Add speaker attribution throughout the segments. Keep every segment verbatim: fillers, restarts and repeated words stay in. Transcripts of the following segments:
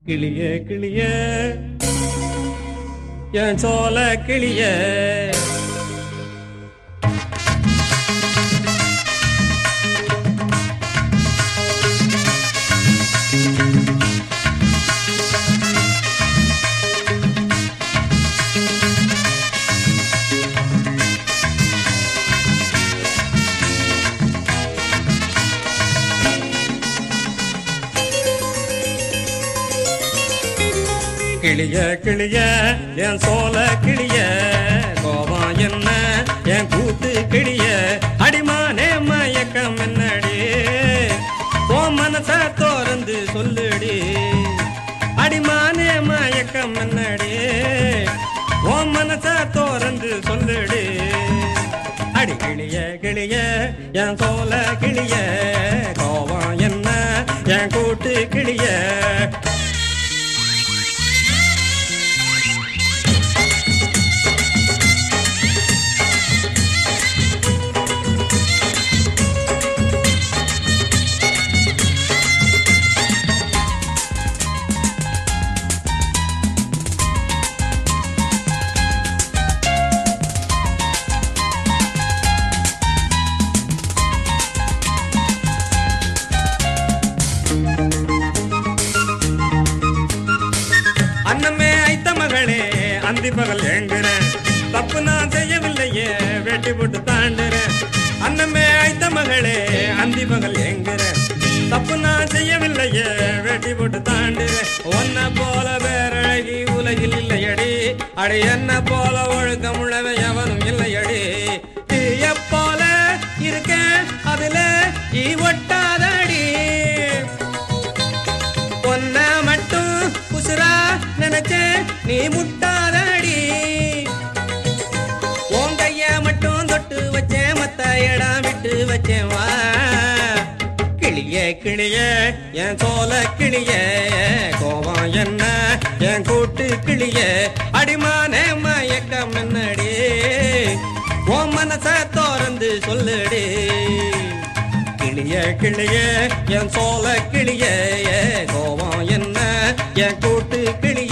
Speaker 1: கிளியே கிளியே என் சோல கிளியே கிளிய கிளிய என் சோல கிளிய கோபம் என்ன என் கூத்து கிளிய அடிமானே மயக்கம் என்னடி ஓ மனச தோறந்து சொல்லுடி அடிமானே மயக்கம் என்னடி ஓ மனச தோறந்து சொல்லுடி அடி கிளிய கிளிய என் சோல கிளிய கோபம் என்ன என் கூத்து கிளிய அன்னமே ஐத்த மகளே அந்தி பகல் ஏங்குறேன் தப்பு நான் செய்யவில்லையே வெட்டி போட்டு தாண்டுறேன் அன்னமே ஐத்த மகளே அந்தி பகல் ஏங்குறேன் தப்பு நான் செய்யவில்லையே வெட்டி போட்டு தாண்டுறேன் ஒன்ன போல பேரழகி உலகில் இல்லையடி அடி என்ன போல ஒழுக்கம் உள்ளவன் எவனும் இல்லையடி தீய போல இருக்கேன் அதுல ஈ ஒட்டாதடி ஒன்ன மட்டும் உசுரா நினைச்சே நீ முட்டாதடி உன் கைய மட்டும் தொட்டு வச்சேன் மத்த இடம் விட்டு வச்சேன் வா கிளியே கிளியே என் சோல கிளியே கோபம் என்ன என் கூட்டு கிளியே அடிமானே மயக்கம் என்னடி உன் மனச தோறந்து சொல்லுடி கிளிய கிளிய என் சோல கிளிய கோபம் என்ன என் கூட்டு கிளிய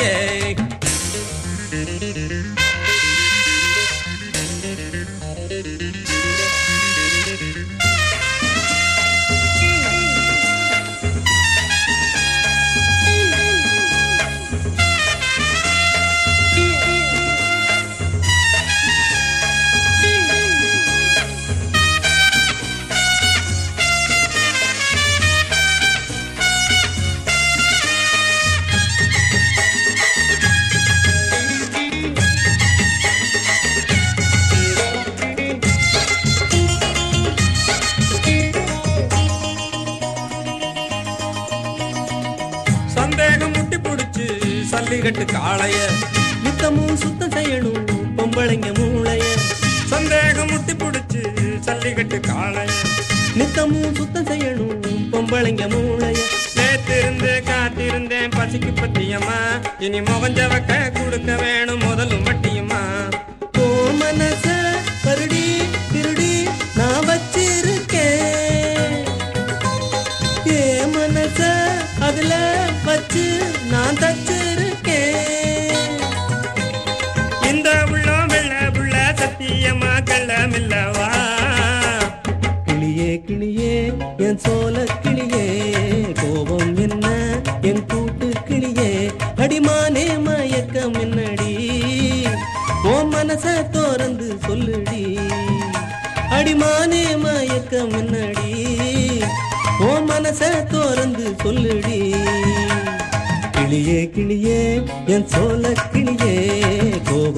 Speaker 1: சந்தேகம் முட்டி புடிச்சு சல்லிகட்டு காளைய நித்தமும் சுத்தம் செய்யணும் பொம்பளைங்க மூளைய சந்தேகம் முட்டி புடிச்சு சல்லிகட்டு காளைய நித்தமும் சுத்தம் செய்யணும் பொம்பளைங்க மூளைய நேத்திருந்து காத்திருந்தேன் பசிக்கு பத்தியம்மா இனி முகஞ்சவக்க கொடுக்க வேணும் முதலும் வட்டியம்மா ஓ மனச கருடி திருடி நான் வச்சிருக்கேன் ஏ மனச அதுல வச்சு நான் தச்சிருக்கேன் இந்த உள்ளம் வெள்ள புள்ள சத்தியமா கள்ளமில்லவா கிளியே கிளியே என் சோல கிளியே கோபம் என்ன என் கூட்டு கிளியே அடிமானே மயக்கம் என்னடி ஓ மனச தோறந்து சொல்லுடி அடிமானே மயக்கம் என்னடி ஓ மனச தோறந்து சொல்லுடி கிளியே கிளியே என் சோல கிளியே கோ